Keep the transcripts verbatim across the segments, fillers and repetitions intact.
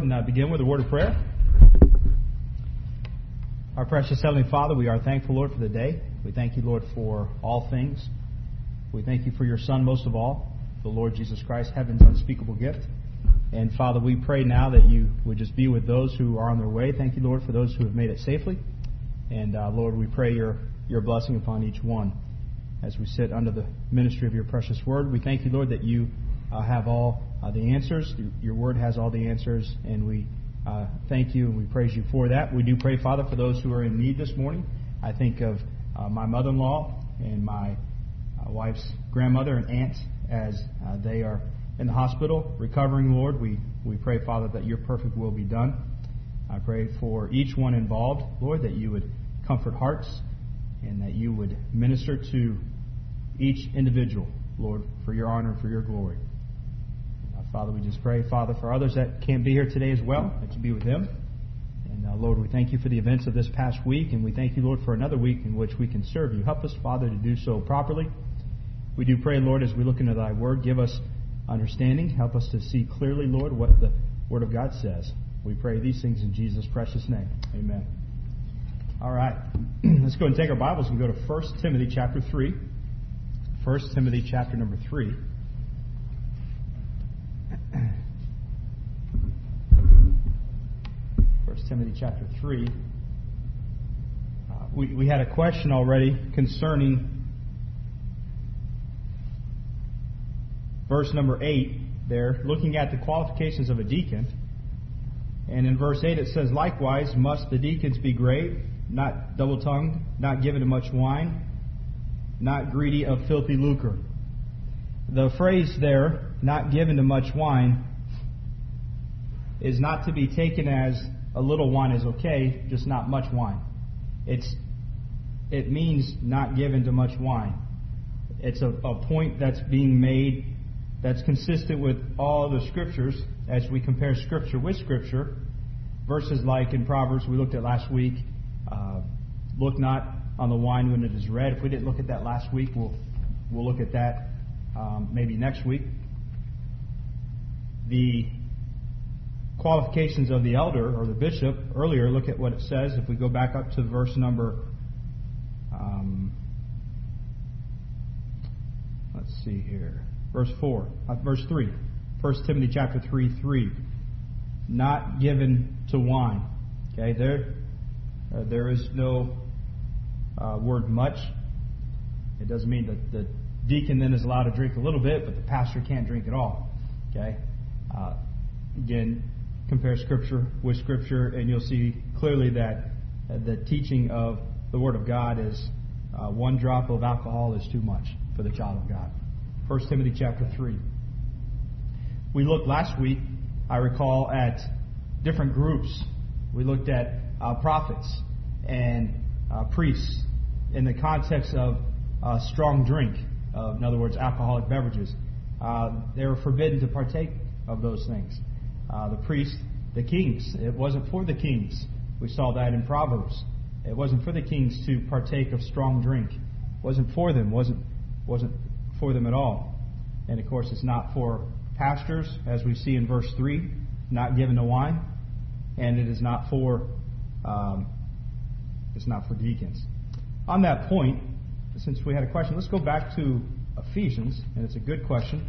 and uh, begin with a word of prayer. Our precious Heavenly Father, we are thankful, Lord, for the day. We thank you, Lord, for all things. We thank you for your Son, most of all, the Lord Jesus Christ, heaven's unspeakable gift. And Father, we pray now that you would just be with those who are on their way. Thank you, Lord, for those who have made it safely. And uh, Lord, we pray your, your blessing upon each one as we sit under the ministry of your precious word. We thank you, Lord, that you uh, have all uh, the answers. Your word has all the answers, and we uh, thank you and we praise you for that. We do pray, Father, for those who are in need this morning. I think of uh, my mother-in-law and my uh, wife's grandmother and aunt as uh, they are in the hospital recovering, Lord. We, we pray, Father, that your perfect will be done. I pray for each one involved, Lord, that you would comfort hearts and that you would minister to each individual, Lord, for your honor and for your glory. Uh, Father, we just pray, Father, for others that can't be here today as well, that you be with them. And uh, Lord, we thank you for the events of this past week, and we thank you, Lord, for another week in which we can serve you. Help us, Father, to do so properly. We do pray, Lord, as we look into thy word, give us understanding. Help us to see clearly, Lord, what the word of God says. We pray these things in Jesus' precious name. Amen. All right. Let's go and take our Bibles and go to First Timothy chapter three. First Timothy chapter number three. First Timothy chapter three. Uh, we, we had a question already concerning verse number eight there, looking at the qualifications of a deacon. And in verse eight it says, "Likewise must the deacons be grave, not double-tongued, not given to much wine, not greedy of filthy lucre." The phrase there, "not given to much wine," is not to be taken as a little wine is okay, just not much wine. It's it means not given to much wine. It's a, a point that's being made that's consistent with all the scriptures as we compare scripture with scripture. Verses like in Proverbs we looked at last week, uh, look not on the wine when it is red. If we didn't look at that last week, we'll we'll look at that um, maybe next week. The qualifications of the elder or the bishop, earlier, look at what it says. If we go back up to verse number, um, let's see here, verse four, uh, verse three, First Timothy chapter three, three, not given to wine. Okay, there, uh, there is no uh, word much. It doesn't mean that the deacon then is allowed to drink a little bit, but the pastor can't drink at all. Okay, uh, again, compare Scripture with Scripture, and you'll see clearly that uh, the teaching of the Word of God is uh, one drop of alcohol is too much for the child of God. First Timothy chapter three. We looked last week, I recall, at different groups. We looked at uh, prophets and uh, priests in the context of uh, strong drink, uh, in other words, alcoholic beverages. Uh, they were forbidden to partake of those things. Uh, the priests, the kings, it wasn't for the kings. We saw that in Proverbs. It wasn't for the kings to partake of strong drink. It wasn't for them. wasn't wasn't for them at all. And of course, it's not for pastors, as we see in verse three, not given to wine, and it is not for um, it's not for deacons. On that point, since we had a question, let's go back to Ephesians, and it's a good question.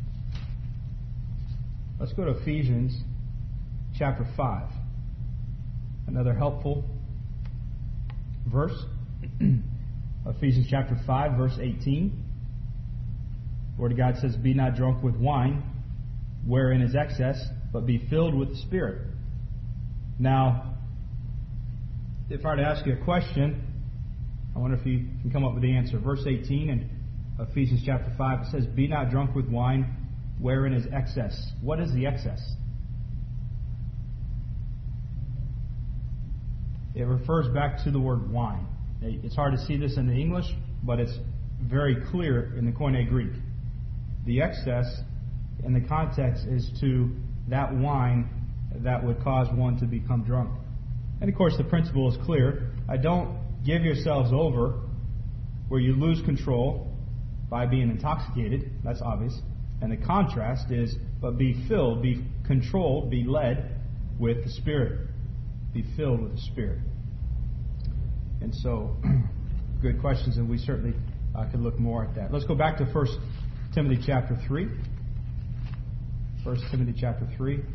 Let's go to Ephesians chapter five. Another helpful verse. Ephesians chapter five, verse eighteen. The Word of God says, "Be not drunk with wine, wherein is excess, but be filled with the Spirit." Now, if I were to ask you a question, I wonder if you can come up with the answer. Verse eighteen in Ephesians chapter five, it says, "Be not drunk with wine, wherein is excess." What is the excess? It refers back to the word wine. It's hard to see this in the English, but it's very clear in the Koine Greek. The excess in the context is to that wine that would cause one to become drunk. And of course the principle is clear. I don't give yourselves over where you lose control by being intoxicated. That's obvious. And the contrast is, but be filled, be controlled, be led with the Spirit. Be filled with the Spirit. And so, good questions, and we certainly uh, could look more at that. Let's go back to First Timothy chapter three. First Timothy chapter three.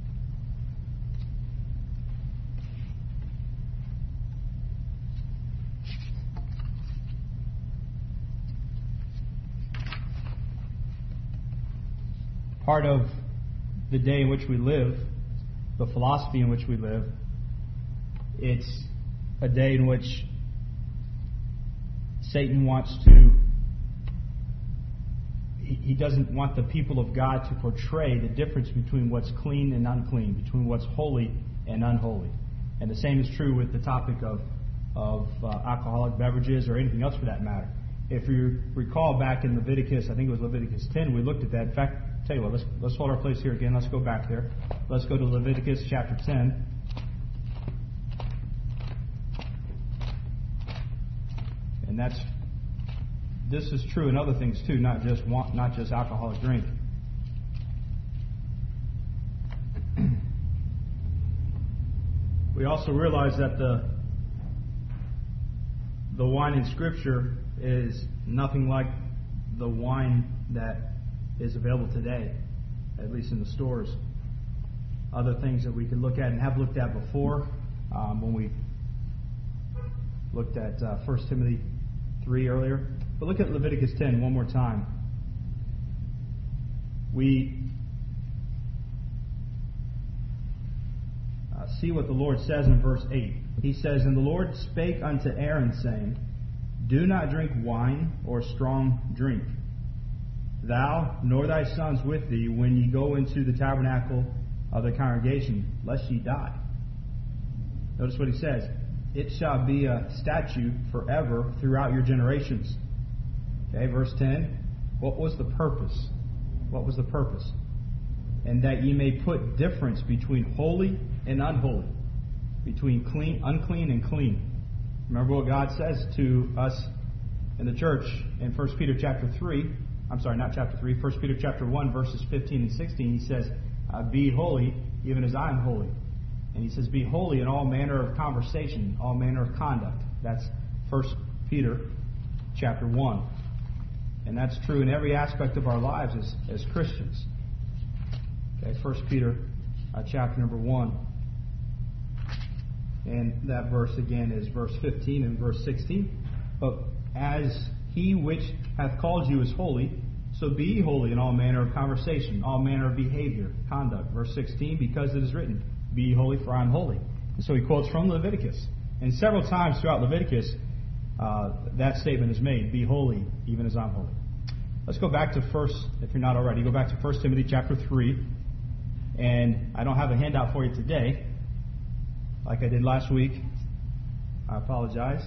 Part of the day in which we live, the philosophy in which we live, it's a day in which Satan wants to, he doesn't want the people of God to portray the difference between what's clean and unclean, between what's holy and unholy. And the same is true with the topic of, of uh, alcoholic beverages or anything else for that matter. If you recall back in Leviticus, I think it was Leviticus ten, we looked at that. In fact, tell you what, let's, let's hold our place here again. Let's go back there. Let's go to Leviticus chapter ten. And that's, this is true in other things too, not just not just alcoholic drink. We also realize that the the wine in Scripture is nothing like the wine that is available today, at least in the stores. Other things that we could look at and have looked at before, um, when we looked at uh, First Timothy three earlier. But look at Leviticus ten one more time. We uh, see what the Lord says in verse eight. He says, "And the Lord spake unto Aaron, saying, Do not drink wine or strong drink, thou nor thy sons with thee, when ye go into the tabernacle of the congregation, lest ye die." Notice what he says. It shall be a statute forever throughout your generations. Okay, verse ten. What was the purpose? What was the purpose? And that ye may put difference between holy and unholy, between clean, unclean and clean. Remember what God says to us in the church in First Peter chapter three. I'm sorry, not chapter three. First Peter chapter one, verses fifteen and sixteen. He says, uh, "Be holy, even as I am holy." And he says, "Be holy in all manner of conversation, all manner of conduct." That's First Peter chapter one. And that's true in every aspect of our lives as, as Christians. Okay, First Peter uh, chapter number one. And that verse again is verse fifteen and verse sixteen. "But as he which hath called you is holy, so be ye holy in all manner of conversation, all manner of behavior, conduct." Verse sixteen, "Because it is written, Be ye holy, for I am holy." And so he quotes from Leviticus. And several times throughout Leviticus, uh, that statement is made, "Be holy, even as I'm holy." Let's go back to first, if you're not already, go back to First Timothy chapter three. And I don't have a handout for you today, like I did last week. I apologize.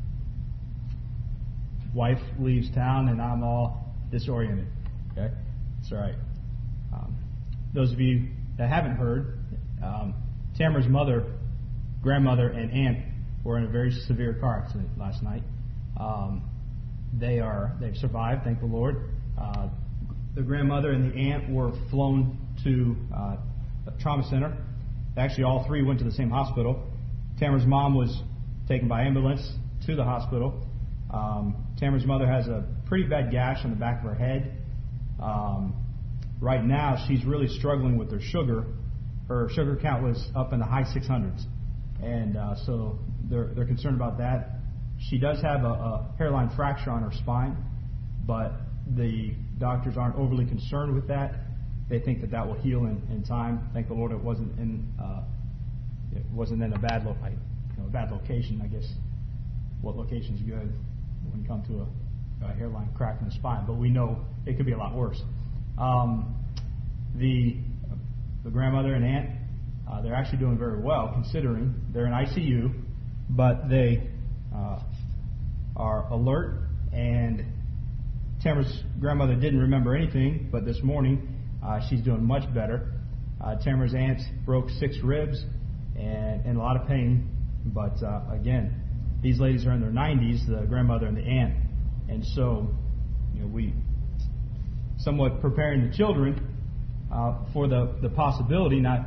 Wife leaves town and I'm all disoriented. Okay? It's all right. Um, those of you that haven't heard, um, Tamara's mother, grandmother, and aunt were in a very severe car accident last night. Um, they are they've survived, thank the Lord. Uh, the grandmother and the aunt were flown to uh, a trauma center. Actually, all three went to the same hospital. Tamara's mom was taken by ambulance to the hospital. Um, Tamara's mother has a pretty bad gash on the back of her head. Um, right now, she's really struggling with her sugar. Her sugar count was up in the high six hundreds. And uh, so they're, they're concerned about that. She does have a, a hairline fracture on her spine, but the doctors aren't overly concerned with that. They think that that will heal in, in time. Thank the Lord it wasn't in uh, it wasn't in a bad lo- you know, a bad location. I guess what location's good when you come to a, a hairline crack in the spine, but we know it could be a lot worse. Um, the the grandmother and aunt, uh, they're actually doing very well considering they're in I C U, but they uh, are alert. And Tamara's grandmother didn't remember anything, but this morning uh, she's doing much better. Uh, Tamara's aunt broke six ribs and in a lot of pain, but uh, again, these ladies are in their nineties, the grandmother and the aunt, and so you know we somewhat preparing the children uh, for the, the possibility, not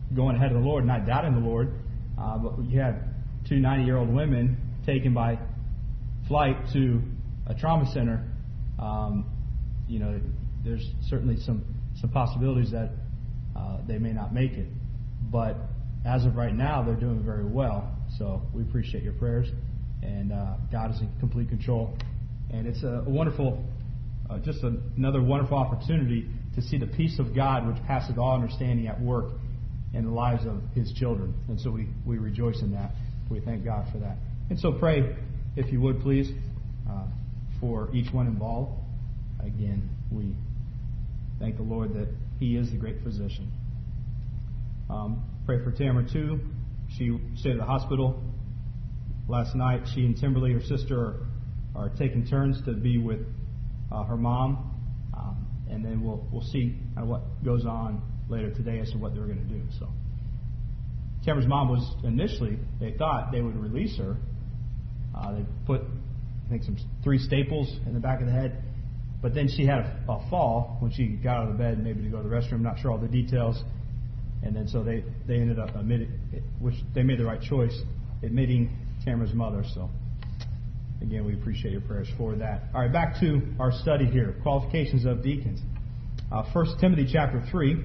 going ahead of the Lord, not doubting the Lord. Uh, but you have two ninety-year-old women taken by flight to a trauma center. Um, you know, there's certainly some, some possibilities that uh, they may not make it. But as of right now, they're doing very well. So we appreciate your prayers. And uh, God is in complete control. And it's a, a wonderful, uh, just a, another wonderful opportunity to see the peace of God, which passes all understanding, at work in the lives of His children. And so we, we rejoice in that. We thank God for that. And so pray, if you would, please, uh, for each one involved. Again, we thank the Lord that He is the great physician. Um, pray for Tamara, too. She stayed at the hospital last night. She and Timberly, her sister, are, are taking turns to be with uh, her mom. Um, and then we'll we'll see kind of what goes on later today as to what they're going to do. So Tamara's mom was initially, they thought they would release her. Uh, they put, I think, some three staples in the back of the head. But then she had a, a fall when she got out of the bed, maybe to go to the restroom. Not sure all the details. And then so they, they ended up admitting, which they made the right choice, admitting Tamara's mother. So again, we appreciate your prayers for that. All right, back to our study here. Qualifications of deacons. Uh, First Timothy chapter three.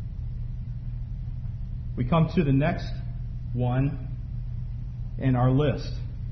We come to the next one in our list.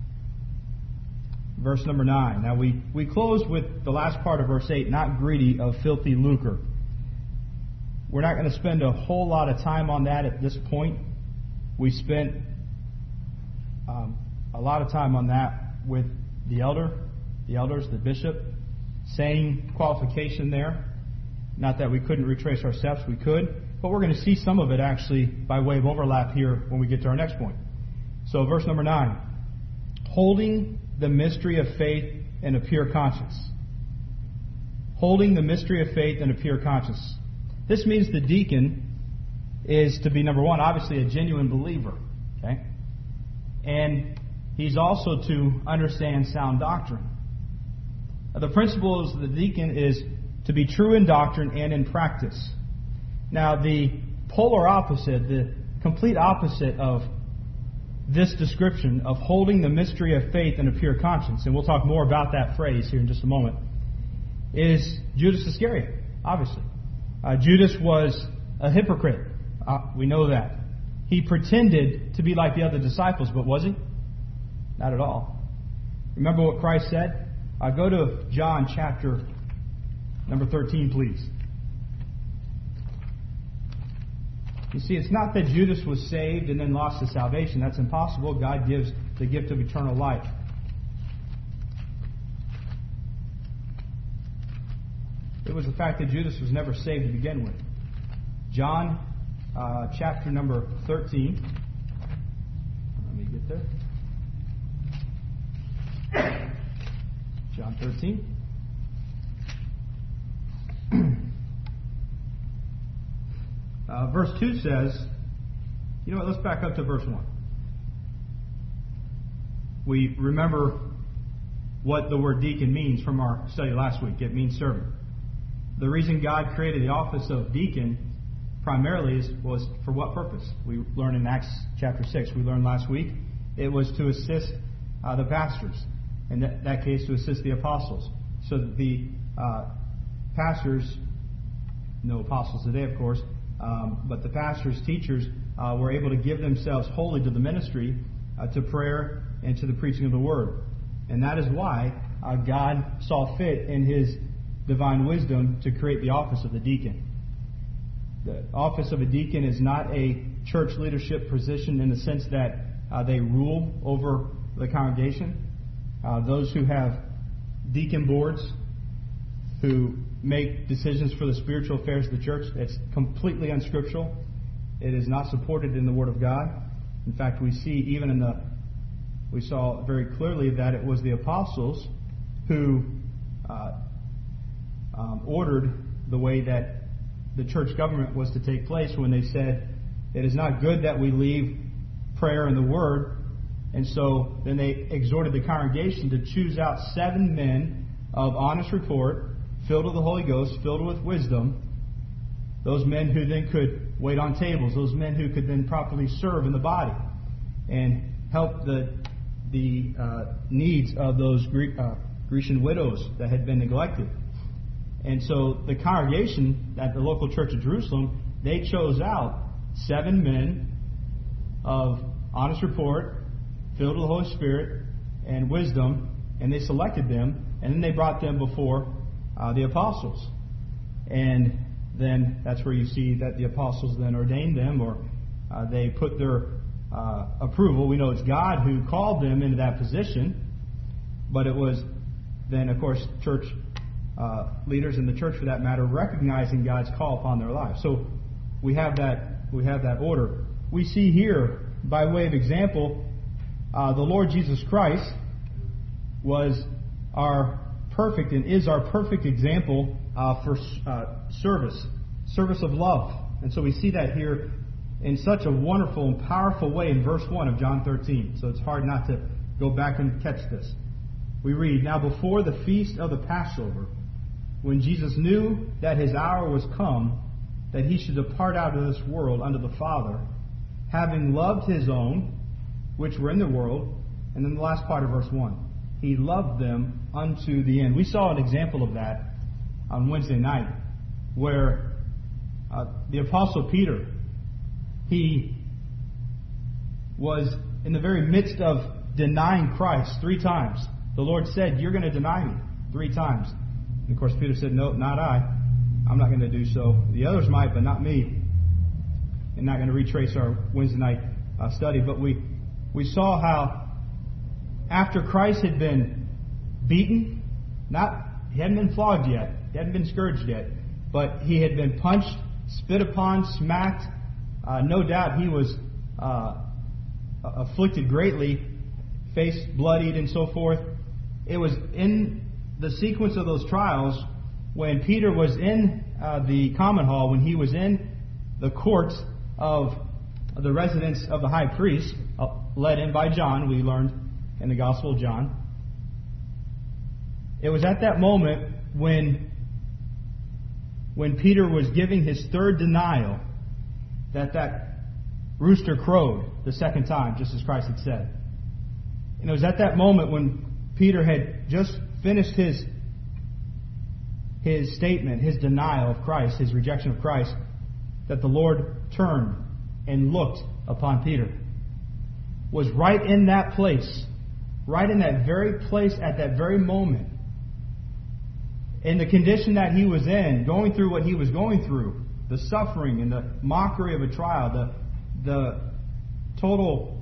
Verse number nine. Now we, we close with the last part of verse eight, not greedy of filthy lucre. We're not going to spend a whole lot of time on that at this point. We spent um, a lot of time on that with the elder, the elders, the bishop, same qualification there. Not that we couldn't retrace our steps, we could. But we're going to see some of it actually by way of overlap here when we get to our next point. So verse number nine. Holding the mystery of faith and a pure conscience. Holding the mystery of faith and a pure conscience. This means the deacon is to be, number one, obviously a genuine believer. Okay? And he's also to understand sound doctrine. The principle of the deacon is to be true in doctrine and in practice. Now, the polar opposite, the complete opposite of this description of holding the mystery of faith and a pure conscience, and we'll talk more about that phrase here in just a moment, is Judas Iscariot, obviously. Uh, Judas was a hypocrite. Uh, we know that. He pretended to be like the other disciples, but was he? Not at all. Remember what Christ said? Uh, go to John chapter number thirteen, please. You see, it's not that Judas was saved and then lost his salvation. That's impossible. God gives the gift of eternal life. It was the fact that Judas was never saved to begin with. John uh, chapter number thirteen. Let me get there. John thirteen. Uh, verse two says, you know what, let's back up to verse one. We remember what the word deacon means from our study last week. It means servant. The reason God created the office of deacon primarily is, was for what purpose? We learned in Acts chapter six. We learned last week it was to assist uh, the pastors. In that, that case, to assist the apostles. So that the uh, pastors, no apostles today, of course, um, but the pastors, teachers, uh, were able to give themselves wholly to the ministry, uh, to prayer, and to the preaching of the Word. And that is why uh, God saw fit in His divine wisdom to create the office of the deacon. The office of a deacon is not a church leadership position in the sense that uh, they rule over the congregation. Uh, those who have deacon boards who make decisions for the spiritual affairs of the church, it's completely unscriptural. It is not supported in the Word of God. In fact, we see even in the, we saw very clearly that it was the apostles who uh, um, ordered the way that the church government was to take place when they said, it is not good that we leave prayer and the Word. And so then they exhorted the congregation to choose out seven men of honest report, filled with the Holy Ghost, filled with wisdom. Those men who then could wait on tables, those men who could then properly serve in the body and help the the uh, needs of those Greek, uh, Grecian widows that had been neglected. And so the congregation at the local church of Jerusalem, they chose out seven men of honest report, filled with the Holy Spirit and wisdom, and they selected them, and then they brought them before uh, the apostles. And then that's where you see that the apostles then ordained them, or uh, they put their uh, approval. We know it's God who called them into that position, but it was then, of course, church uh, leaders in the church, for that matter, recognizing God's call upon their lives. So we have that we have that order. We see here, by way of example, uh, the Lord Jesus Christ was our perfect and is our perfect example uh, for uh, service, service of love. And so we see that here in such a wonderful and powerful way in verse one of John thirteen. So it's hard not to go back and catch this. We read, "Now before the feast of the Passover, when Jesus knew that his hour was come, that he should depart out of this world unto the Father, having loved his own, which were in the world," and then the last part of verse one, "he loved them unto the end." We saw an example of that on Wednesday night, where uh, the Apostle Peter, he was in the very midst of denying Christ three times. The Lord said, "You're going to deny me three times." And of course Peter said, "No, not I. I'm not going to do so. The others might, but not me." And not going to retrace our Wednesday night uh, study, but we we saw how after Christ had been beaten, not he hadn't been flogged yet, he hadn't been scourged yet, but he had been punched, spit upon, smacked. Uh, no doubt he was uh, afflicted greatly, face bloodied and so forth. It was in the sequence of those trials when Peter was in uh, the common hall, when he was in the courts of the residence of the high priest, uh, led in by John, we learned in the Gospel of John. It was at that moment when, when Peter was giving his third denial that that rooster crowed the second time, just as Christ had said. And it was at that moment when Peter had just finished his his statement, his denial of Christ, his rejection of Christ, that the Lord turned and looked upon Peter. Was right in that place, right in that very place at that very moment, in the condition that he was in, going through what he was going through, the suffering and the mockery of a trial, the the total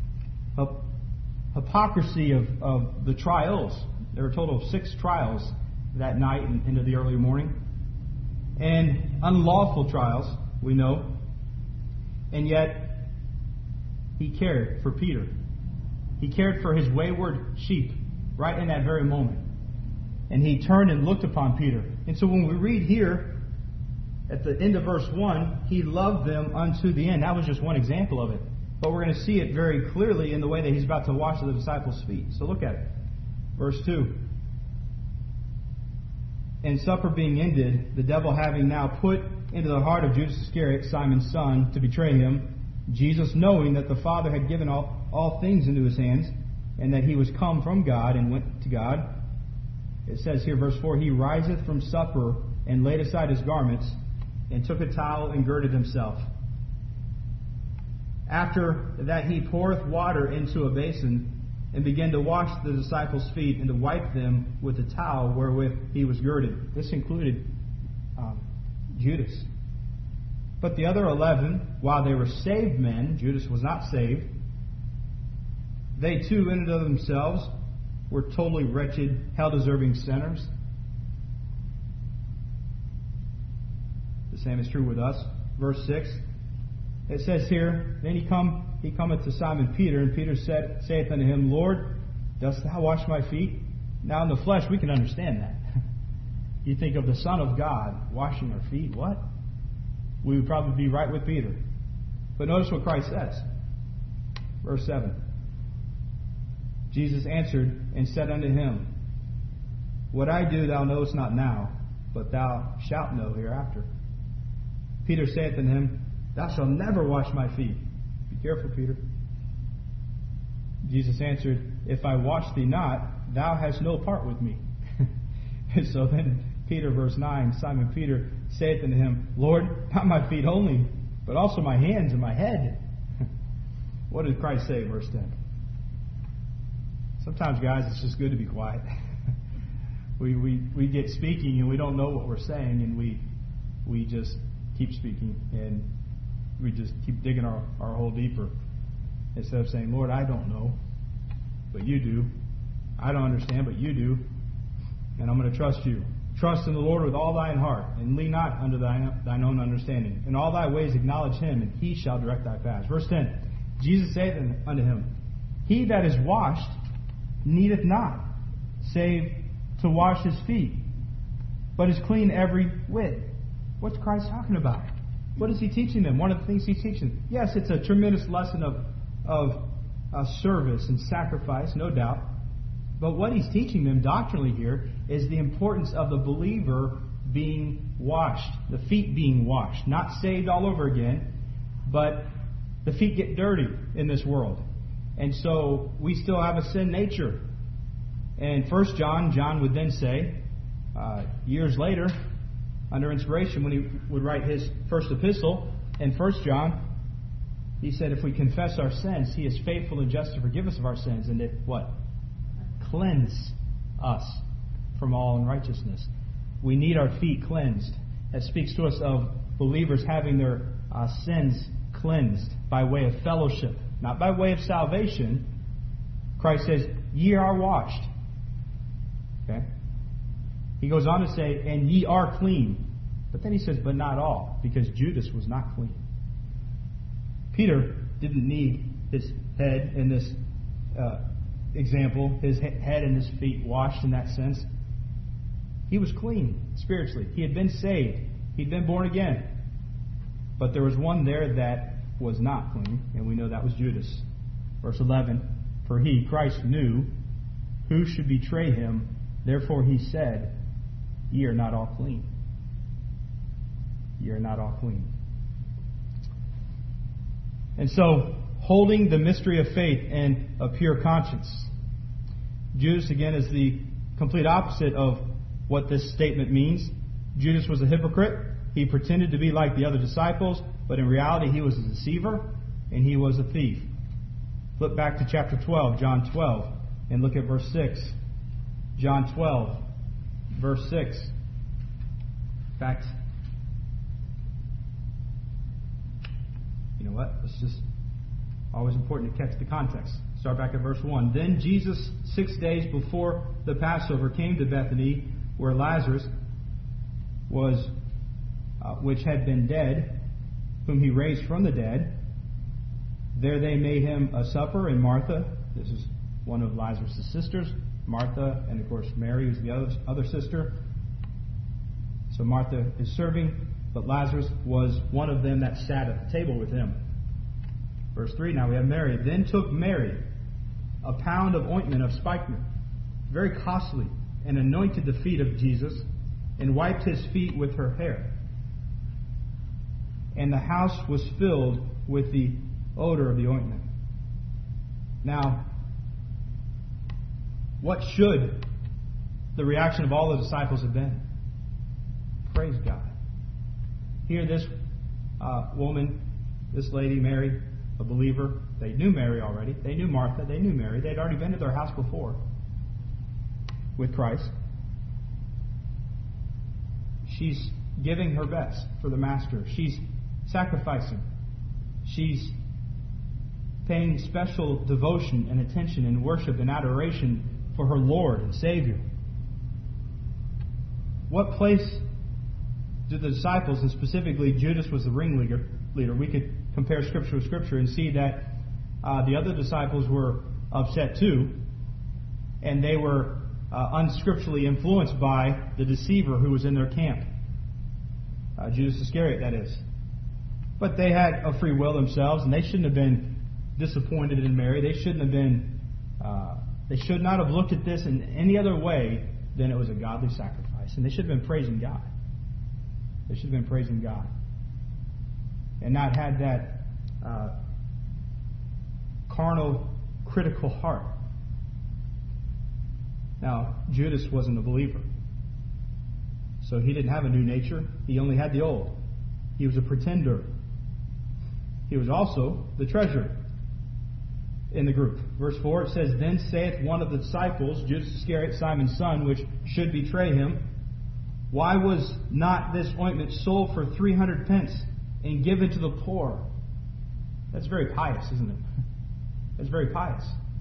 hypocrisy of, of the trials. There were a total of six trials that night and into the early morning. And unlawful trials, we know. And yet, he cared for Peter. He cared for his wayward sheep right in that very moment. And he turned and looked upon Peter. And so when we read here, at the end of verse one, he loved them unto the end. That was just one example of it. But we're going to see it very clearly in the way that he's about to wash the disciples' feet. So look at it. Verse two. "And supper being ended, the devil having now put into the heart of Judas Iscariot, Simon's son, to betray him, Jesus, knowing that the Father had given all, all things into his hands, and that he was come from God and went to God." It says here, verse four, "He riseth from supper, and laid aside his garments, and took a towel, and girded himself. After that he poureth water into a basin, and began to wash the disciples' feet, and to wipe them with the towel wherewith he was girded." This included um, Judas. "But the other eleven, while they were saved men," Judas was not saved, "they too in and of themselves were totally wretched, hell-deserving sinners." The same is true with us. Verse six. It says here, "Then he come, he cometh to Simon Peter, and Peter said, saith unto him, Lord, dost thou wash my feet?" Now in the flesh we can understand that. You think of the Son of God washing our feet. What? We would probably be right with Peter. But notice what Christ says. Verse seven. "Jesus answered and said unto him, What I do thou knowest not now, but thou shalt know hereafter. Peter saith unto him, Thou shalt never wash my feet. Be careful, Peter. Jesus answered, If I wash thee not, thou hast no part with me. And so then Peter, verse nine, Simon Peter saith unto him, Lord, not my feet only, but also my hands and my head. What did Christ say, verse ten? Sometimes, guys, it's just good to be quiet. we, we we get speaking and we don't know what we're saying, and we we just keep speaking and we just keep digging our, our hole deeper instead of saying, Lord, I don't know, but you do. I don't understand, but you do. And I'm going to trust you. Trust in the Lord with all thine heart, and lean not unto thine, thine own understanding. In all thy ways acknowledge him, and he shall direct thy paths. Verse ten, Jesus saith unto him, He that is washed needeth not, save to wash his feet, but is clean every whit. What's Christ talking about? What is he teaching them? One of the things he's teaching. Yes, it's a tremendous lesson of, of uh, service and sacrifice, no doubt. But what he's teaching them doctrinally here is the importance of the believer being washed, the feet being washed, not saved all over again, but the feet get dirty in this world. And so we still have a sin nature. And First John, John would then say, uh, years later, under inspiration, when he would write his first epistle in First John, he said, if we confess our sins, he is faithful and just to forgive us of our sins, and it what? Cleanse us from all unrighteousness. We need our feet cleansed. That speaks to us of believers having their uh, sins cleansed by way of fellowship, not by way of salvation. Christ says, ye are washed. Okay? He goes on to say, and ye are clean. But then he says, but not all, because Judas was not clean. Peter didn't need his head in this uh, example, his head and his feet washed in that sense. He was clean spiritually. He had been saved. He'd been born again. But there was one there that was not clean, and we know that was Judas. Verse eleven, for he, Christ, knew who should betray him. Therefore he said, ye are not all clean. Ye are not all clean. And so, holding the mystery of faith and a pure conscience. Judas, again, is the complete opposite of what this statement means. Judas was a hypocrite. He pretended to be like the other disciples, but in reality he was a deceiver and he was a thief. Flip back to chapter twelve, John twelve, and look at verse six. John twelve, verse six. In fact, you know what? It's just always important to catch the context. Start back at verse one. Then Jesus, six days before the Passover, came to Bethany, where Lazarus was, uh, which had been dead, whom he raised from the dead. There they made him a supper, and Martha, this is one of Lazarus' sisters, Martha, and of course Mary, who's the other, other sister. So Martha is serving, but Lazarus was one of them that sat at the table with him. Verse three, now we have Mary. Then took Mary a pound of ointment of spikenard, very costly, and anointed the feet of Jesus, and wiped his feet with her hair. And the house was filled with the odor of the ointment. Now, what should the reaction of all the disciples have been? Praise God. Here this uh, woman, this lady, Mary, a believer. They knew Mary already. They knew Martha. They knew Mary. They'd already been to their house before with Christ. She's giving her best for the Master. She's sacrificing. She's paying special devotion and attention and worship and adoration for her Lord and Savior. What place do the disciples, and specifically Judas was the ringleader, leader, we could compare Scripture with Scripture and see that uh, the other disciples were upset too, and they were uh, unscripturally influenced by the deceiver who was in their camp. Uh, Judas Iscariot, that is. But they had a free will themselves, and they shouldn't have been disappointed in Mary. They shouldn't have been, uh, they should not have looked at this in any other way than it was a godly sacrifice. And they should have been praising God. They should have been praising God. and not had that uh, carnal, critical heart. Now, Judas wasn't a believer, so he didn't have a new nature. He only had the old. He was a pretender. He was also the treasurer in the group. Verse four, it says, Then saith one of the disciples, Judas Iscariot, Simon's son, which should betray him, Why was not this ointment sold for three hundred pence and given to the poor? That's very pious, isn't it? That's very pious.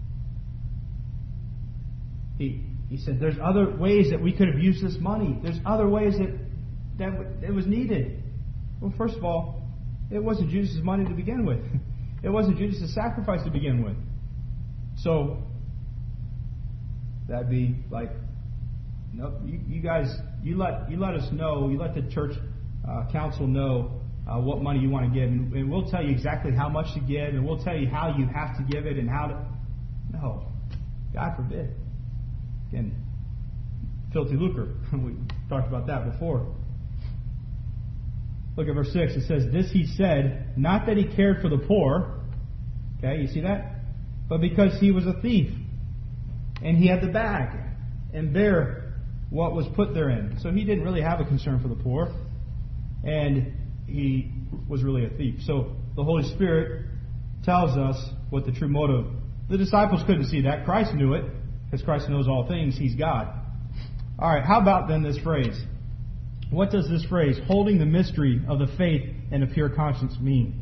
He he said, there's other ways that we could have used this money. There's other ways that, that it was needed. Well, first of all, it wasn't Judas' money to begin with. It wasn't Judas' sacrifice to begin with. So, that'd be like, nope, you, you guys, you let you let us know, you let the church uh, council know uh, what money you want to give, and, and we'll tell you exactly how much to give, and we'll tell you how you have to give it and how to... No, God forbid. Again, filthy lucre. We talked about that before. Look at verse six. It says, This he said, not that he cared for the poor. Okay, you see that? But because he was a thief. And he had the bag. And bare what was put therein. So he didn't really have a concern for the poor. And he was really a thief. So the Holy Spirit tells us what the true motive. The disciples couldn't see that. Christ knew it. Because Christ knows all things. He's God. All right, how about then this phrase? What does this phrase, holding the mystery of the faith and a pure conscience, mean?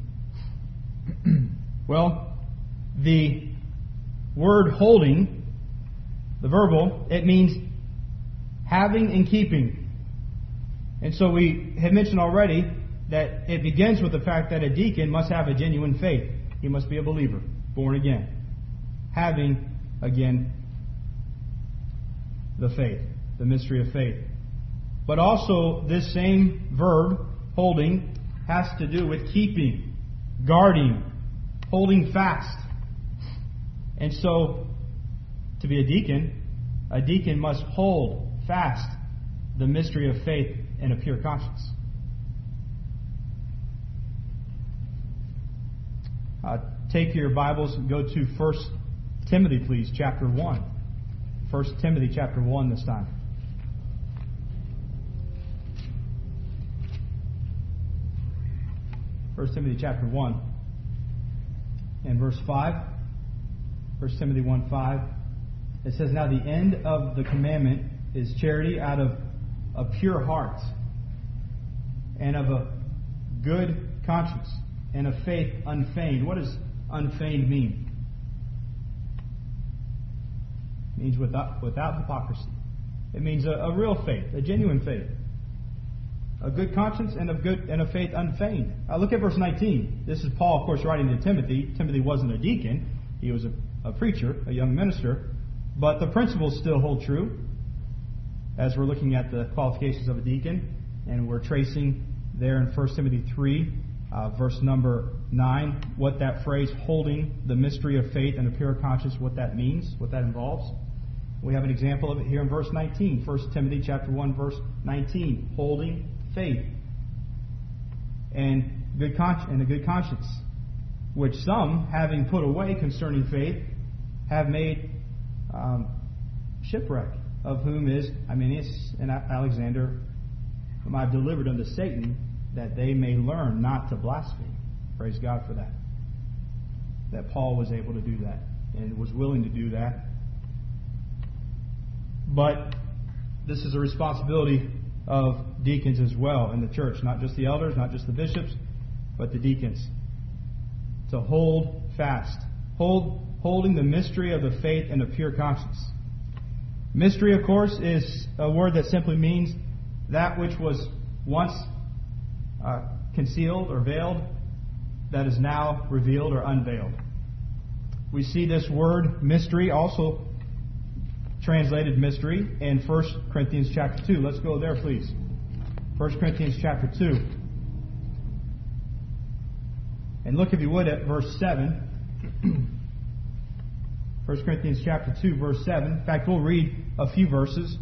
Well, the word holding, the verbal, it means having and keeping. And so we have mentioned already that it begins with the fact that a deacon must have a genuine faith. He must be a believer, born again. Having, again, the faith, the mystery of faith. But also, this same verb, holding, has to do with keeping, guarding, holding fast. And so, to be a deacon, a deacon must hold fast the mystery of faith and a pure conscience. Uh, take your Bibles and go to First Timothy, please, chapter one. First Timothy chapter one this time. First Timothy chapter one and verse five. First Timothy one five. It says, Now the end of the commandment is charity out of a pure heart and of a good conscience and of faith unfeigned. What does unfeigned mean? It means without, without hypocrisy. It means a, a real faith, a genuine faith. A good conscience and a good and a faith unfeigned. Uh, look at verse nineteen. This is Paul, of course, writing to Timothy. Timothy wasn't a deacon. He was a, a preacher, a young minister. But the principles still hold true. As we're looking at the qualifications of a deacon. And we're tracing there in First Timothy three, uh, verse number nine, what that phrase, holding the mystery of faith and a pure conscience, what that means, what that involves. We have an example of it here in verse nineteen. First Timothy chapter one, verse nineteen. Holding faith and good con- and a good conscience, which some, having put away concerning faith, have made um, shipwreck, of whom is Hymenaeus and Alexander, whom I have delivered unto Satan, that they may learn not to blaspheme. Praise God for that. That Paul was able to do that and was willing to do that. But this is a responsibility of deacons as well in the church. Not just the elders, not just the bishops, but the deacons. To hold fast. Hold, holding the mystery of the faith and a pure conscience. Mystery, of course, is a word that simply means that which was once uh, concealed or veiled, that is now revealed or unveiled. We see this word mystery also translated mystery in First Corinthians chapter two. Let's go there, please. First Corinthians chapter two. And look, if you would, at verse seven. First Corinthians chapter two, verse seven. In fact, we'll read a few verses.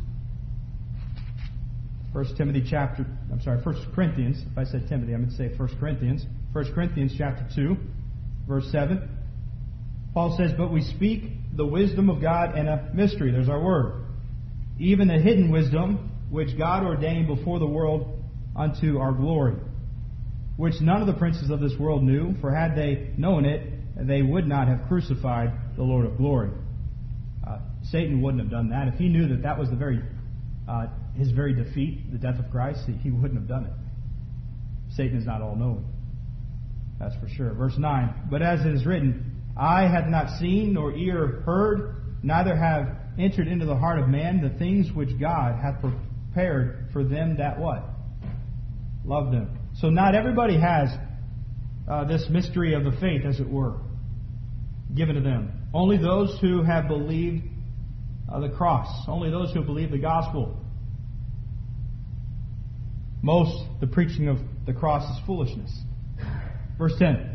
First Timothy chapter, I'm sorry, First Corinthians. If I said Timothy, I meant to say First Corinthians. First Corinthians chapter two, verse seven. Paul says, "But we speak the wisdom of God in a mystery." There's our word. "Even the hidden wisdom, which God ordained before the world unto our glory, which none of the princes of this world knew, for had they known it, they would not have crucified the Lord of glory." Uh, Satan wouldn't have done that. If he knew that that was the very uh, his very defeat, the death of Christ, he, he wouldn't have done it. Satan is not all-knowing. That's for sure. Verse nine, "But as it is written, eye hath not seen, nor ear heard, neither have entered into the heart of man the things which God hath prepared for them that" what? Love them. So not everybody has uh, this mystery of the faith, as it were, given to them. Only those who have believed uh, the cross. Only those who have believed the gospel. Most, the preaching of the cross is foolishness. Verse ten.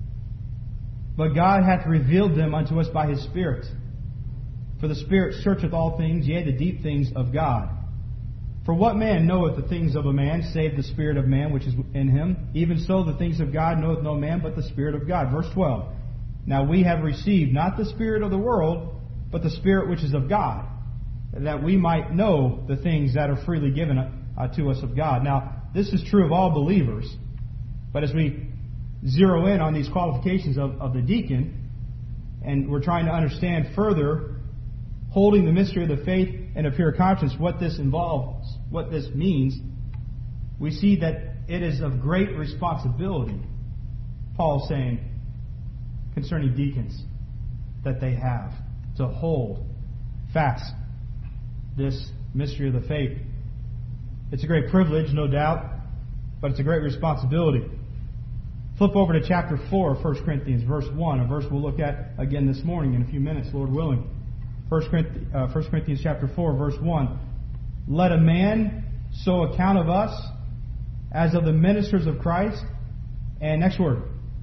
"But God hath revealed them unto us by His Spirit. For the Spirit searcheth all things, yea, the deep things of God. For what man knoweth the things of a man, save the Spirit of man which is in him? Even so the things of God knoweth no man but the Spirit of God." Verse twelve. "Now we have received not the spirit of the world, but the Spirit which is of God, that we might know the things that are freely given uh, to us of God." Now, this is true of all believers. But as we zero in on these qualifications of, of the deacon, and we're trying to understand further, holding the mystery of the faith in a pure conscience, what this involves, what this means, we see that it is of great responsibility, Paul is saying, concerning deacons, that they have to hold fast this mystery of the faith. It's a great privilege, no doubt, but it's a great responsibility. Flip over to chapter four of First Corinthians, verse one, a verse we'll look at again this morning in a few minutes, Lord willing. First Corinthians, uh, First Corinthians chapter four, verse one. "Let a man so account of us as of the ministers of Christ," and next word,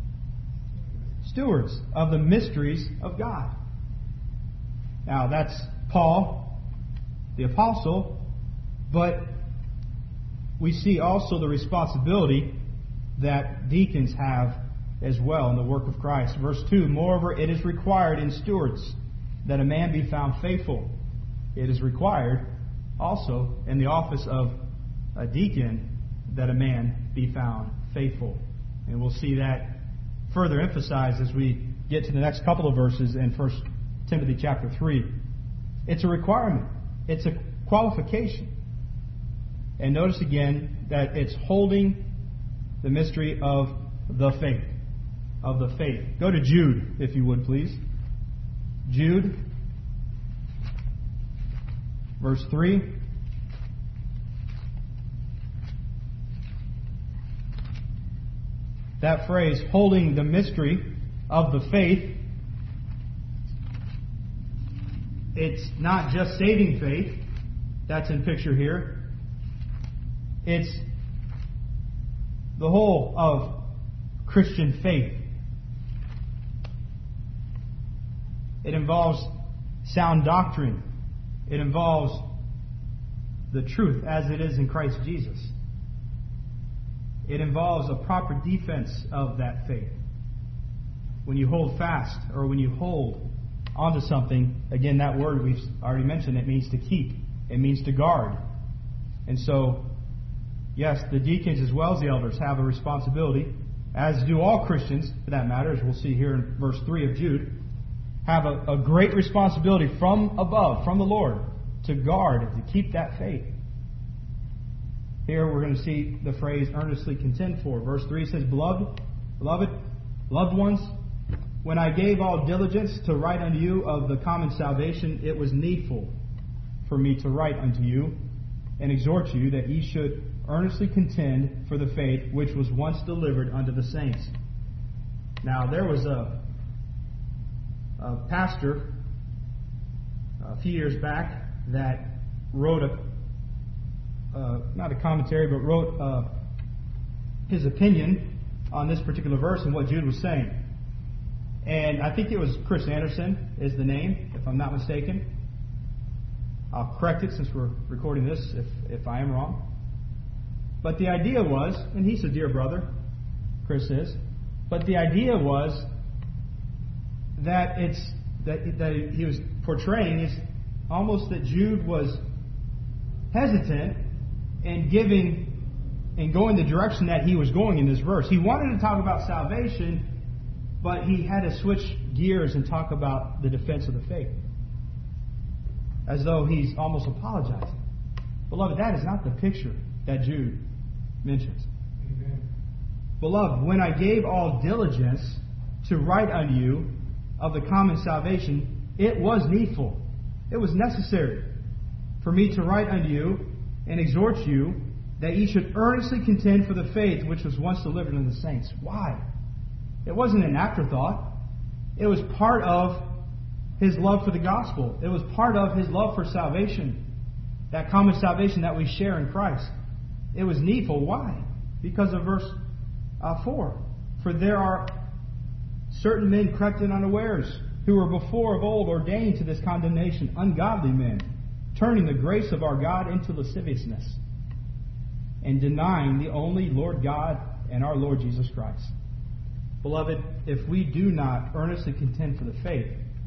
"stewards of the mysteries of God." Now that's Paul, the apostle, but we see also the responsibility that deacons have as well in the work of Christ. Verse two, "Moreover, it is required in stewards that a man be found faithful." It is required also in the office of a deacon that a man be found faithful. And we'll see that further emphasized as we get to the next couple of verses in First Timothy chapter three. It's a requirement. It's a qualification. And notice again that it's holding the mystery of the faith. Of the faith. Go to Jude, if you would, please. Jude, verse three. That phrase, holding the mystery of the faith, it's not just saving faith. That's in picture here. It's the whole of Christian faith. It involves sound doctrine. It involves the truth as it is in Christ Jesus. It involves a proper defense of that faith. When you hold fast, or when you hold onto something, again, that word we've already mentioned, it means to keep. It means to guard. And so, yes, the deacons as well as the elders have a responsibility, as do all Christians, for that matter, as we'll see here in verse three of Jude, have a, a great responsibility from above, from the Lord, to guard and to keep that faith. Here we're going to see the phrase earnestly contend for. Verse three says, Beloved, beloved, loved ones, when I gave all diligence to write unto you of the common salvation, it was needful for me to write unto you and exhort you that ye should earnestly contend for the faith which was once delivered unto the saints. Now there was a, a pastor a few years back that wrote a uh, not a commentary, but wrote uh, his opinion on this particular verse and what Jude was saying. And I think it was Chris Anderson is the name, if I'm not mistaken. I'll correct it since we're recording this if, if I am wrong. But the idea was, and he's a dear brother, Chris is. But the idea was that it's that, that he was portraying is almost that Jude was hesitant in giving and going the direction that he was going in this verse. He wanted to talk about salvation, but he had to switch gears and talk about the defense of the faith, as though he's almost apologizing. Beloved, that is not the picture that Jude mentions. Amen. Beloved, when I gave all diligence to write unto you of the common salvation, it was needful, it was necessary for me to write unto you and exhort you that ye should earnestly contend for the faith which was once delivered unto the saints. Why? It wasn't an afterthought. It was part of his love for the gospel. It was part of his love for salvation, that common salvation that we share in Christ. It was needful. Why? Because of verse uh, four. For there are certain men crept in unawares, who were before of old ordained to this condemnation, ungodly men, turning the grace of our God into lasciviousness, and denying the only Lord God and our Lord Jesus Christ. Beloved, if we do not earnestly contend for the faith,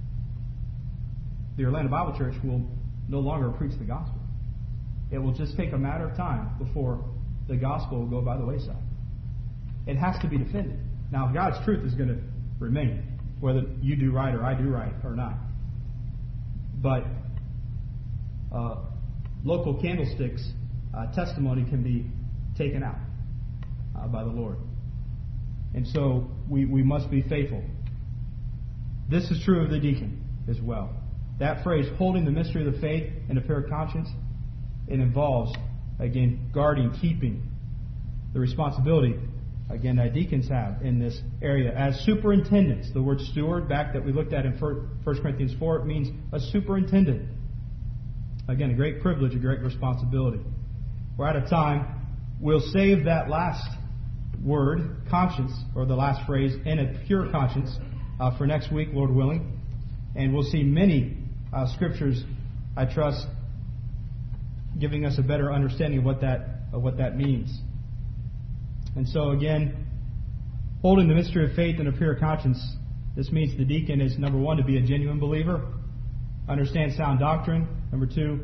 the Orlando Bible Church will no longer preach the gospel. It will just take a matter of time before the gospel will go by the wayside. It has to be defended. Now, God's truth is going to remain, whether you do right or I do right or not. But uh, local candlesticks uh, testimony can be taken out uh, by the Lord. And so we, we must be faithful. This is true of the deacon as well. That phrase, holding the mystery of the faith in a pure conscience, it involves, again, guarding, keeping the responsibility, again, that deacons have in this area. As superintendents, the word steward, back that we looked at in First Corinthians four, it means a superintendent. Again, a great privilege, a great responsibility. We're at a time, we'll save that last word, conscience, or the last phrase, in a pure conscience, uh, for next week, Lord willing. And we'll see many uh, scriptures, I trust, giving us a better understanding of what that of what that means. And so again, holding the mystery of faith in a pure conscience, this means the deacon is, number one, to be a genuine believer, understand sound doctrine. Number two,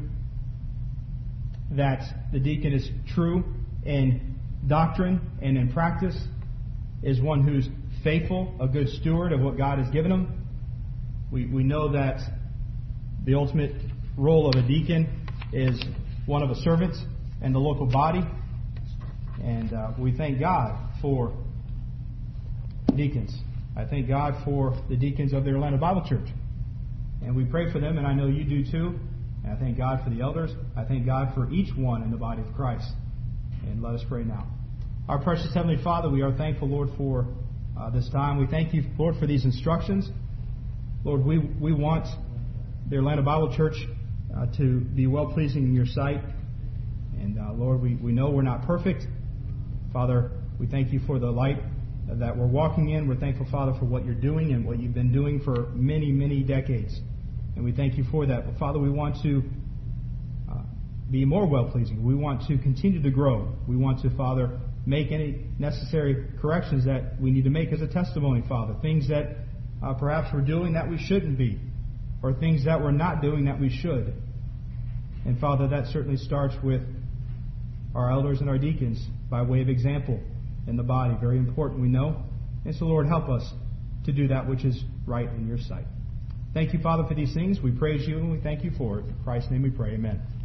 that the deacon is true in doctrine and in practice, is one who's faithful, a good steward of what God has given him. We we know that the ultimate role of a deacon is one of a servant in the local body. And uh, we thank God for deacons. I thank God for the deacons of the Orlando Bible Church. And we pray for them, and I know you do too. And I thank God for the elders. I thank God for each one in the body of Christ. And let us pray now. Our precious Heavenly Father, we are thankful, Lord, for uh, this time. We thank you, Lord, for these instructions. Lord, we, we want the Orlando Bible Church uh, to be well-pleasing in your sight. And uh, Lord, we, we know we're not perfect. Father, we thank you for the light that we're walking in. We're thankful, Father, for what you're doing and what you've been doing for many, many decades. And we thank you for that. But Father, we want to uh, be more well-pleasing. We want to continue to grow. We want to, Father, make any necessary corrections that we need to make as a testimony, Father. Things that uh, perhaps we're doing that we shouldn't be, or things that we're not doing that we should. And Father, that certainly starts with our elders and our deacons by way of example in the body. Very important, we know. And so, Lord, help us to do that which is right in your sight. Thank you, Father, for these things. We praise you and we thank you for it. In Christ's name we pray. Amen.